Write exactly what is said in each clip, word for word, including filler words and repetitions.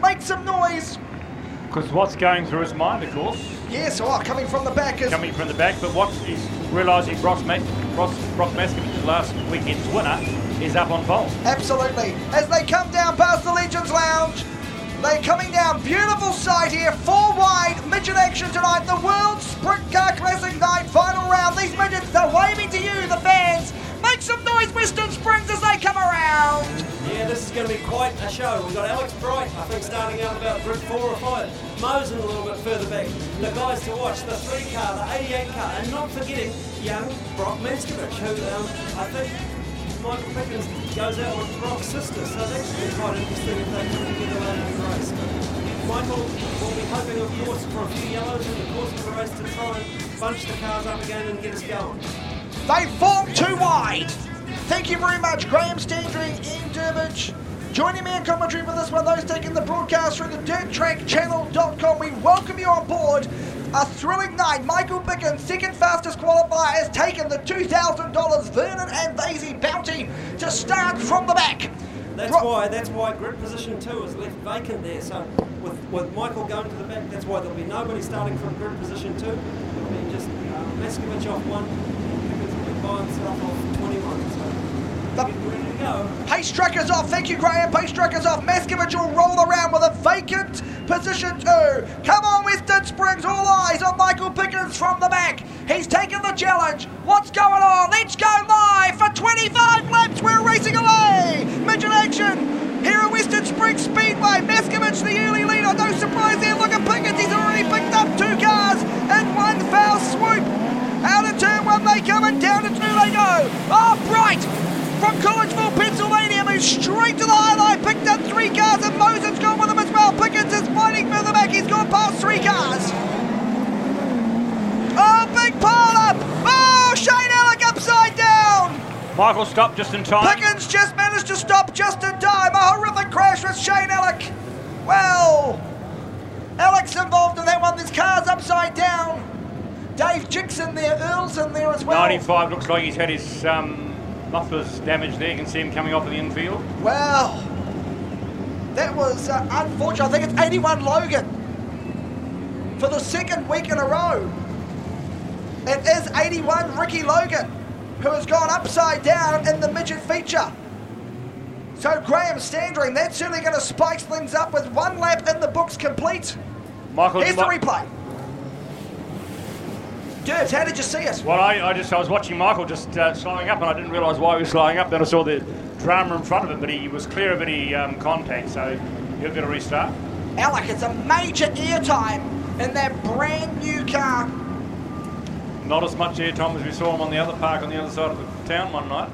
make some noise. Because what's going through his mind, of course. Yes, oh, coming from the back is... Coming from the back, but what he's realising Brock, Mas- Brock, Brock Maskovich, last weekend's winner, is up on pole. Absolutely. As they come down past the Legends Lounge, they're coming down. Beautiful sight here. Four wide. Midget action tonight. The World Sprint Car Classic Night final round. These midgets are waving to you, the fans. Make some noise, Western Springs, as they come around. Yeah, this is going to be quite a show. We've got Alex Bright, I think, starting out about group four or five. Mosen a little bit further back. The guys to watch, the three car, the eighty-eight car, and not forgetting young Brock Maskovich, who um, I think Michael Pickens goes out with Brock's sister, so that should be quite interesting if they come together later in the race. But Michael will be hoping, of course, for a few yellows in the course of the race to try and bunch the cars up again and get us going. They form two wide. Thank you very much, Graham Standring, Ian Durbridge. Joining me in commentary for this one, those taking the broadcast through the dirt track channel dot com. We welcome you on board. A thrilling night. Michael Pickens, second fastest qualifier, has taken the two thousand dollars Vernon and Daisy bounty to start from the back. That's Bro- why that's why grid position two is left vacant there. So with, with Michael going to the back, that's why there'll be nobody starting from grid position two. It'll be just uh, Maskovich off one, Pickens will be by himself off twenty-one. So The get ready to go. pace truck is off. Thank you, Graham. Pace truck is off. Maskovich will roll around with a vacant position two. Come on, Western Springs. All eyes on Michael Pickens from the back. He's taken the challenge. What's going on? Let's go live for twenty-five laps. We're racing away. Midget action here at Western Springs Speedway. Maskovich, the early leader. No surprise there. Look at Pickens. He's already picked up two cars in one foul swoop. Out of turn one they come and down to two they go. Oh, Bright from Collegeville, Pennsylvania, moves straight to the highlight. Picked up three cars and Mosen's gone with him as well. Pickens is fighting further back. He's gone past three cars. Oh, big pile up. Oh, Shane Alec upside down. Michael stopped just in time. Pickens just managed to stop just in time. A horrific crash with Shane Alec. Well, Alec's involved in that one. There's cars upside down. Dave Jick's in there, Earl's in there as well. ninety-five looks like he's had his um, mufflers damaged there. You can see him coming off of the infield. Well, that was uh, unfortunate. I think it's eighty-one Logan for the second week in a row. It is eighty-one Ricky Logan, who has gone upside down in the midget feature. So Graham Standring, that's certainly going to spice things up with one lap in the books complete. Michael, Here's the Mi- replay. Durbs, how did you see it? Well, I, I just I was watching Michael just uh, slowing up, and I didn't realise why he was slowing up. Then I saw the drama in front of him, but he was clear of any um, contact, so he'll get a restart. Alec, it's a major airtime in that brand new car. Not as much airtime as we saw him on the other park on the other side of the town one night.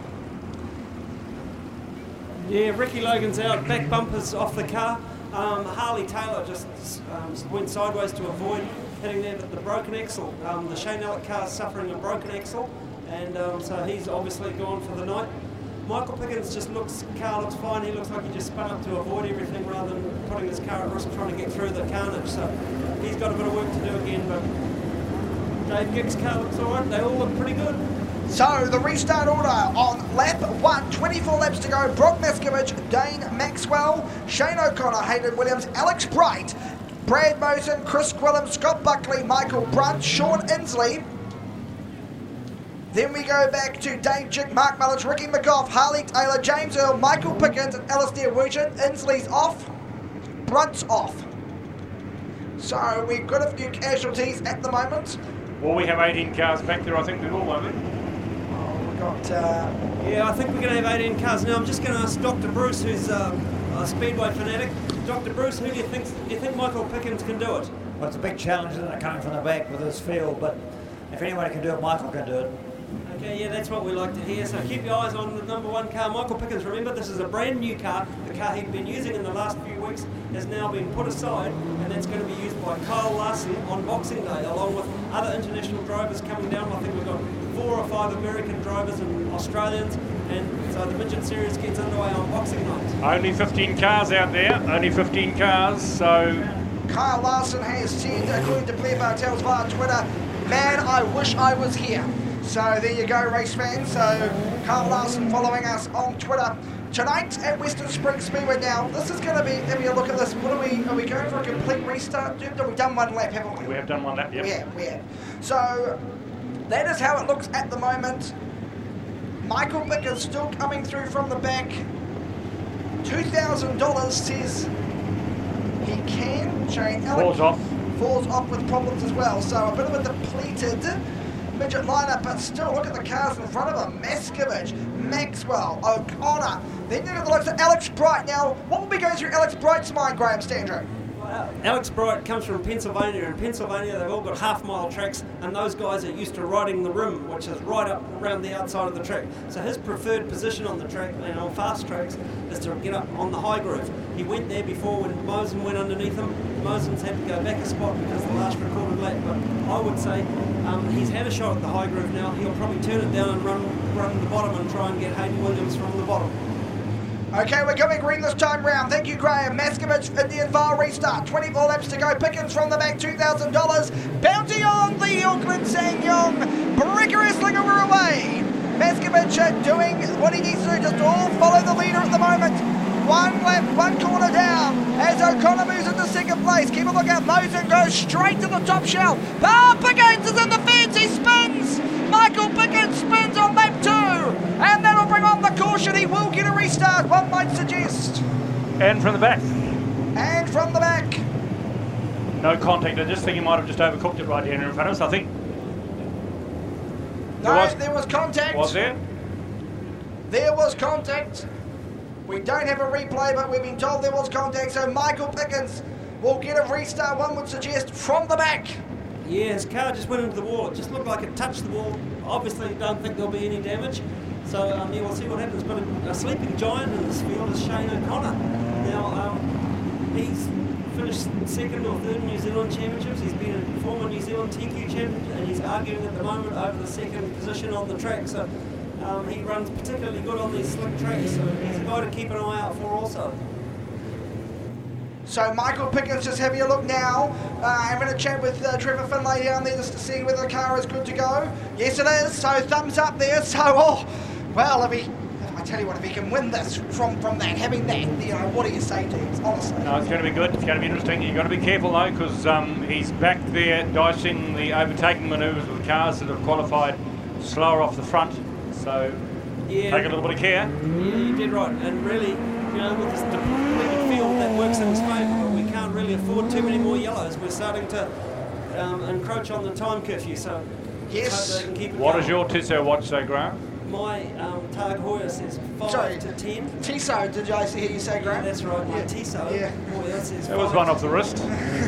Yeah, Ricky Logan's out, back bumpers off the car. Um, Harley Taylor just um, went sideways to avoid hitting there, but the broken axle. Um, the Shane Alec car is suffering a broken axle, and um, so he's obviously gone for the night. Michael Pickens just looks, car looks fine. He looks like he just spun up to avoid everything rather than putting his car at risk trying to get through the carnage. So he's got a bit of work to do again, but Dave Gick's car looks all right. They all look pretty good. So the restart order on lap one, twenty-four laps to go. Brock Maskovich, Dane Maxwell, Shane O'Connor, Hayden Williams, Alex Bright, Brad Mosen, Chris Quillam, Scott Buckley, Michael Brunt, Sean Inslee. Then we go back to Dave Jick, Mark Mullich, Ricky McGough, Harley Taylor, James Earl, Michael Pickens, and Alistair Wooten. Inslee's off, Brunt's off. So we've got a few casualties at the moment. Well, we have eighteen cars back there, I think we all, won't we? Oh, we've got... Uh, Yeah, I think we're going to have eighteen cars. Now, I'm just going to ask Doctor Bruce, who's um, a Speedway fanatic. Doctor Bruce, who do you think, do you think Michael Pickens can do it? Well, it's a big challenge, isn't it, coming from the back with this field, but if anyone can do it, Michael can do it. Okay, yeah, that's what we like to hear. So keep your eyes on the number one car, Michael Pickens. Remember, this is a brand new car. The car he'd been using in the last few weeks has now been put aside, and that's going to be used by Kyle Larson on Boxing Day, along with other international drivers coming down. I think we've got four or five American drivers and Australians, and so the Midget Series gets underway on Boxing Night. Only fifteen cars out there, only fifteen cars, so... Kyle Larson has said, according to Blair Bartels via Twitter, man, I wish I was here. So there you go, race fans. So Kyle Larson following us on Twitter. Tonight at Western Springs Speedway. Now, this is going to be, if you look at this, what are we going for a complete restart? We've done one lap, haven't we? We have done one lap, yep. We have, we have. So, that is how it looks at the moment. Michael Pickens still coming through from the back. two thousand dollars says he can. Shane Alec Falls off. falls off with problems as well. So a bit of a depleted midget lineup, but still look at the cars in front of him. Maskovich, Maxwell, O'Connor. Then you've got the likes of Alex Bright. Now, what will be going through Alex Bright's mind, Graham Standro? Alex Bright comes from Pennsylvania. In Pennsylvania, they've all got half-mile tracks, and those guys are used to riding the rim, which is right up around the outside of the track. So his preferred position on the track, and on fast tracks, is to get up on the high groove. He went there before when Mosen went underneath him. Mosen's had to go back a spot because of the last recorded lap, but I would say um, he's had a shot at the high groove now. He'll probably turn it down and run, run the bottom and try and get Hayden Williams from the bottom. Okay, we're going green this time round. Thank you, Graham. Maskovich, Indian File restart. twenty-four laps to go. Pickens from the back, two thousand dollars. Bounty on the Auckland Sangyong. Breaker wrestling over away. Maskovich doing what he needs to do, just all follow the leader at the moment. One lap, one corner down as O'Connor moves into second place. Keep a look out. Mosen goes straight to the top shelf. Oh, Pickens is in the fence. He spins. Michael Pickens spins on lap two. And that'll bring on the caution. He will get a restart, one might suggest. And from the back. And from the back. No contact. I just think he might have just overcooked it right here in front of us, I think. No, There was- there was contact. Was there? There was contact. We don't have a replay, but we've been told there was contact, so Michael Pickens will get a restart, one would suggest, from the back. Yeah, his car just went into the wall. It just looked like it touched the wall. Obviously, don't think there'll be any damage. So, um, yeah, we'll see what happens. But a, a sleeping giant in this field is Shane O'Connor. Now, um, he's finished second or third in New Zealand Championships. He's been a former New Zealand T Q champion, and he's arguing at the moment over the second position on the track. So, um, he runs particularly good on these slick tracks. So, he's a guy to keep an eye out for also. So Michael Pickens just having a look now. Uh, having a chat with uh, Trevor Finlay down there just to see whether the car is good to go. Yes, it is. So thumbs up there. So, oh, well, if he, I tell you what, if he can win this from, from that, having that, you know, what do you say to him, honestly? No, it's going to be good. It's going to be interesting. You've got to be careful, though, because um, he's back there dicing the overtaking manoeuvres with cars that have qualified slower off the front. So Yeah. take a little bit of care. Yeah, you did right. And really, you know, with this depleted field, that works in his favour, but we can't really afford too many more yellows. We're starting to um, encroach on the time curfew, so Yes. let's hope they can keep it What going. does your Tissot watch say, Graham? My um, Tag Heuer says five Sorry. to ten. Tissot, did I hear you say, Yeah, Graham? that's right, my Yeah. Tissot. Yeah. Boy, that says That was five one to off the ten. wrist.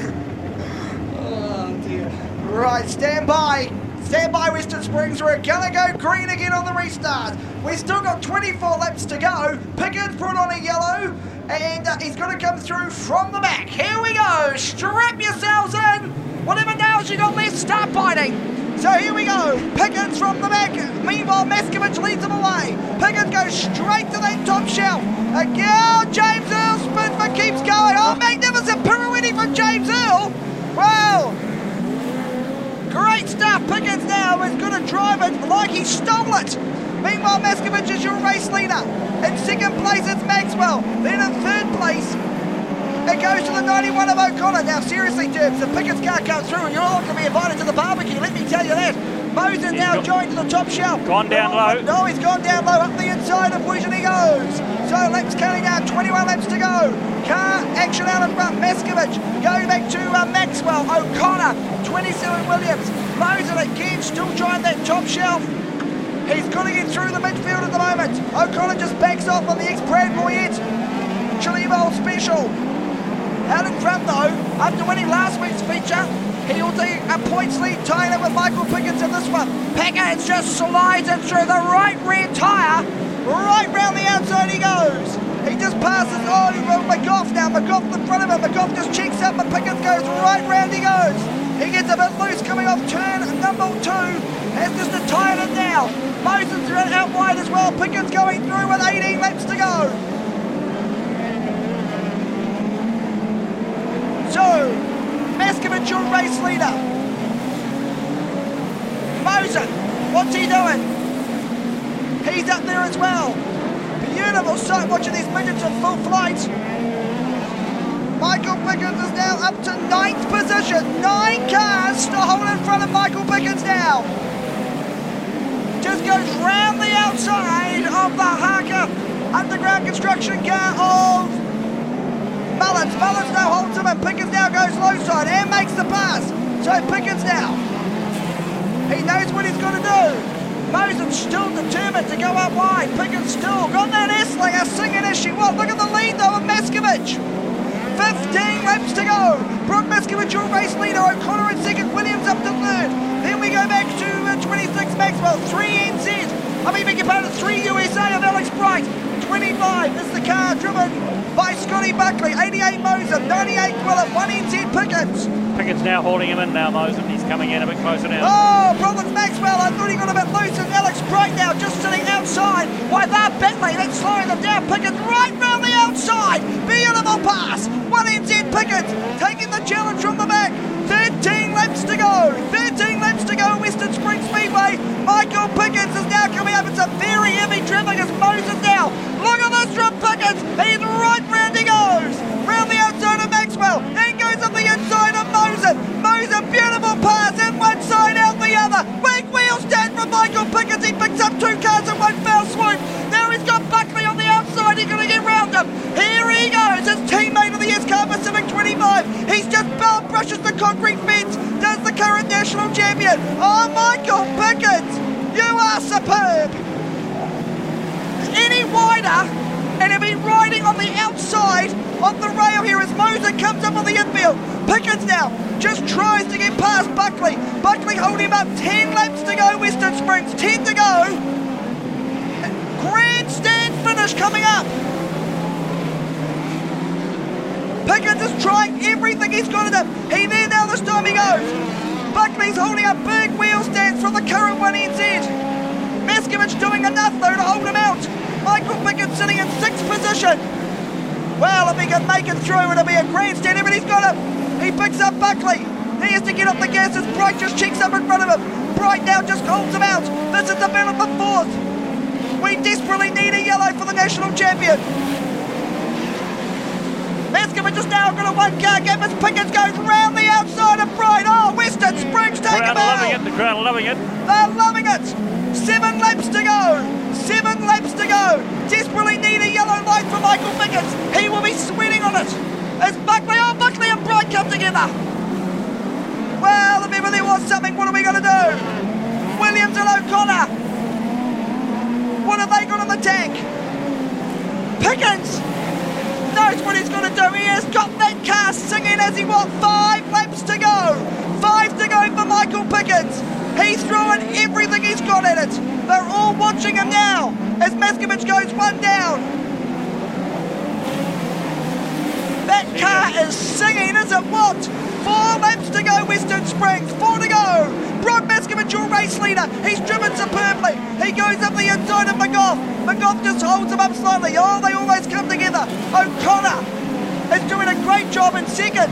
Oh dear. Right, stand by. Stand by, Western Springs. We're gonna go green again on the restart. We've still got twenty-four laps to go. Pickens put on a yellow, and uh, he's gonna come through from the back. Here we go. Strap yourselves in. Whatever nails you got left, start biting. So here we go. Pickens from the back. Meanwhile, Maskovich leads him away. Pickens goes straight to that top shelf. Again, James Earl spins but keeps going. Oh, magnificent pirouette from James Earl. Wow. Great stuff. Pickens now is going to drive it like he stole it. Meanwhile, Maskovich is your race leader. In second place, it's Maxwell. Then in third place, it goes to the ninety-one of O'Connor. Now, seriously, Derbs, the Pickens car comes through and you're all going to be invited to the barbecue, let me tell you that. Mosen He's now got- joined to the top shelf. Gone down No, low. No, he's gone down low up the inside of Wish and he goes. So laps counting out, twenty-one laps to go. Car action out in front. Maskovich going back to uh, Maxwell. O'Connor, twenty-seven Williams. Mosen again still joined that top shelf. He's got to get through the midfield at the moment. O'Connor just backs off on the ex-Brad Moyet. Chili Bowl special. Out in front though, after winning last week's feature, he'll take a points lead, tying up with Michael Pickens in this one. Pickens just slides in through the right rear tyre, right round the outside he goes. He just passes, oh, McGough now, McGough in front of him, McGough just checks up and Pickens goes right round he goes. He gets a bit loose coming off turn number two, has just to tie it in now. Mosen's out wide as well, Pickens going through with eighteen laps to go. So, Maskovich, your race leader. Mosen, what's he doing? He's up there as well. Beautiful sight watching these midgets in full flight. Michael Pickens now up to ninth position. Nine cars to hold in front of Michael Pickens now. Just goes round the outside of the Harker underground construction car of Mullins. Mullins now holds him and Pickens now goes low side and makes the pass. So Pickens now, he knows what he's got to do. Mosen still determined to go up wide. Pickens still got that S-Slinger singing as she was. Look at the lead though of Meskovich. fifteen laps to go. Brock Meskovich your race leader. O'Connor in second. Williams up to third. Then we go back to uh, twenty-six Maxwell. three N Z. I mean, beg your pardon, three U S A of Alex Bright. twenty-five is the car driven by Scotty Buckley. eighty-eight Mosen. ninety-eight Quillip. one N Z Pickens. Pickens now holding him in now, Mosen. He's coming in a bit closer now. Oh, Rollins Maxwell. I thought he got a bit loose. And Alex Bright now just sitting outside. Why, that Bentley, that's slowing them down. Pickens right round the outside. Beautiful pass. one N Z Pickens taking the challenge from the back. thirteen laps to go. thirteen laps to go. Western Springs Speedway. Michael Pickens is now coming up. It's a very heavy traffic as Moses now. Look at this from Pickens. He's right round he goes. Round the outside of Maxwell. Then goes up the inside of Mosen. Mosen, beautiful pass. In one side, out the other. Big wheel stand from Michael Pickens. He picks up two cars in one foul swoop. Now he's got Buckley on the outside. He's going to get round him. Here he goes. His teammate of the S-Car Pacific twenty-five. He's just bell brushes the concrete fence. Does the current national champion. Oh, Michael Pickens. You are superb. Any wider, and he'll be riding on the outside of the rail here as Mosen comes up on the infield. Pickens now just tries to get past Buckley. Buckley holding him up. ten laps to go, Western Springs. ten to go. Grandstand finish coming up. Pickens is trying everything he's got to do. He there now this time he goes. Buckley's holding up big wheel stands from the current one N Z. Meskovich doing enough though to hold him out. Michael Pickens sitting in sixth position. Well, if he can make it through, it'll be a grandstand. But he's got him. He picks up Buckley. He has to get up the gas as Bright just checks up in front of him. Bright now just holds him out. This is the battle for fourth. We desperately need a yellow for the national champion. Meskovich is now got a one car gap as Pickens goes round the outside of Bright. Oh, Western Springs take him out. The crowd are loving it. The crowd are loving it. They're loving it. Seven laps to go. Seven laps to go. Desperately need a yellow light for Michael Pickens. He will be sweating on it. As Buckley, oh, Buckley and Bright come together. Well, if ever there was something, what are we going to do? Williams and O'Connor. What have they got in the tank? Pickens knows what he's going to do. He has got that car singing as he wants. Five laps to go. Five to go for Michael Pickens. He's throwing everything he's got at it. They're all watching him now as Meskovich goes one down. That car is singing as it wants. Four laps to go, Western Springs. Four to go. Brock Meskovich, your race leader. He's driven superbly. He goes up the inside of McGough. McGough just holds him up slightly. Oh, they almost come together. O'Connor is doing a great job in second.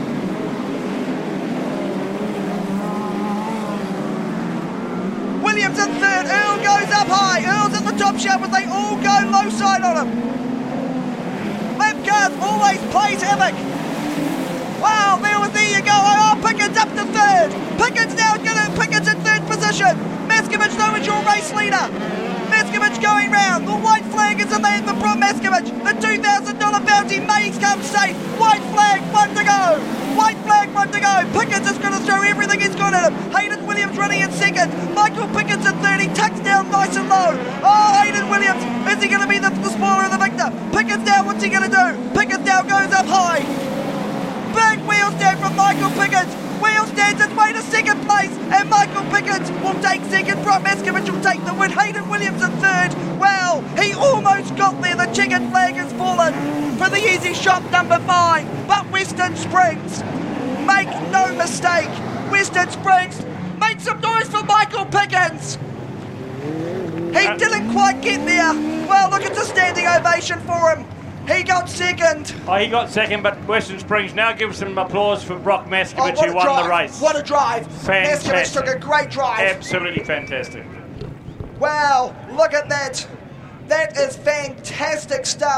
Williams in third. Earl goes up high. Earl's at the top shelf as they all go low side on him. Lap cars always plays havoc. Wow, there, was, there you go. Oh, Pickens up to third. Pickens now going to Pickens in third position. Meskovich, though, is your race leader. Meskovich going round. The white flag is in there for Brock Meskovich. The two thousand dollars bounty may come safe. White flag, one to go. White flag, one to go. Pickens is going to throw everything he's got at him. Hayden Williams running in second. Michael Pickens in third. He tucks down nice and low. Oh, Hayden Williams. Is he going to be the, the spoiler of the victor? Pickens down. What's he going to do? Pickens down goes up high. Big wheel stand from Michael Pickens. Wheel stands his way to second place, and Michael Pickens will take second. Brock Meskovich will take the win. Hayden Williams in third. Well, he almost got there. The chicken flag has fallen for the easy shot number five. But Western Springs, make no mistake, Western Springs, make some noise for Michael Pickens. He didn't quite get there. Well, look, it's a standing ovation for him. He got second. Oh, he got second, but Western Springs now gives some applause for Brock Meskovich, oh, who won drive. the race. What a drive. Fantastic. Meskovich took a great drive. Absolutely fantastic. Wow, look at that. That is fantastic stuff.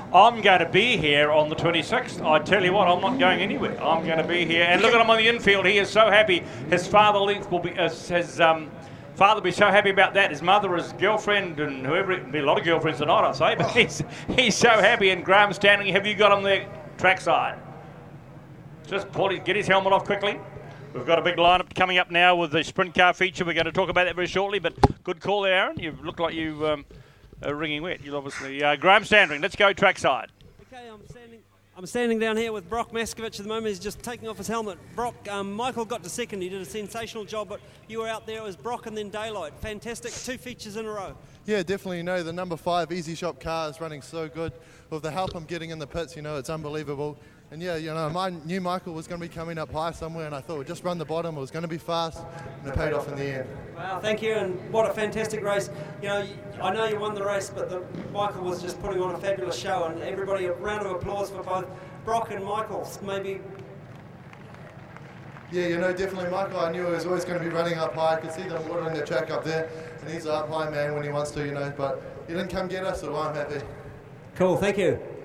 I'm going to be here on the twenty-sixth. I tell you what, I'm not going anywhere. I'm going to be here. And look at him on the infield. He is so happy. His father Length will be, uh, his um, father will be so happy about that. His mother, his girlfriend, and whoever, it'll be a lot of girlfriends tonight, I'd say. But he's, he's so happy. And Graham Standing, have you got him there trackside? Just pull his, get his helmet off quickly. We've got a big lineup coming up now with the sprint car feature. We're going to talk about that very shortly. But good call there, Aaron. You look like you. Um, Uh, ringing wet. You'll obviously uh, Graham Standing. Let's go trackside. Okay, I'm standing. I'm standing down here with Brock Maskovich at the moment. He's just taking off his helmet. Brock, um, Michael got to second. He did a sensational job, but you were out there. It was Brock and then Daylight. Fantastic. Two features in a row. Yeah, definitely. You know, the number five Easy Shop car is running so good. With the help I'm getting in the pits, you know, it's unbelievable. And yeah, you know, I knew Michael was going to be coming up high somewhere, and I thought we'd just run the bottom. It was going to be fast, and it paid off in the end. Wow, thank you, and what a fantastic race. You know, I know you won the race, but the, Michael was just putting on a fabulous show, and everybody, a round of applause for both Brock and Michael. Maybe. Yeah, you know, definitely Michael, I knew he was always going to be running up high. I could see them watering the track up there, and he's an up high man when he wants to, you know, but he didn't come get us, so I'm happy. Cool, thank you.